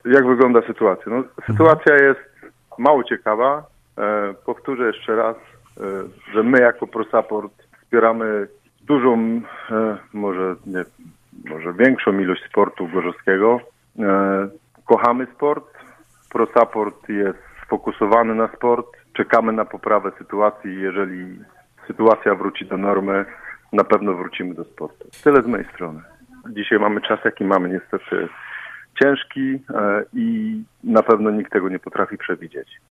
Jak wygląda sytuacja? No, sytuacja jest mało ciekawa. Powtórzę jeszcze raz, że my jako ProSupport wspieramy dużą, może większą ilość sportu gorzowskiego. Kochamy sport. ProSupport jest sfokusowany na sport. Czekamy na poprawę sytuacji. Jeżeli sytuacja wróci do normy, na pewno wrócimy do sportu. Tyle z mojej strony. Dzisiaj mamy czas, jaki mamy, niestety ciężki i na pewno nikt tego nie potrafi przewidzieć.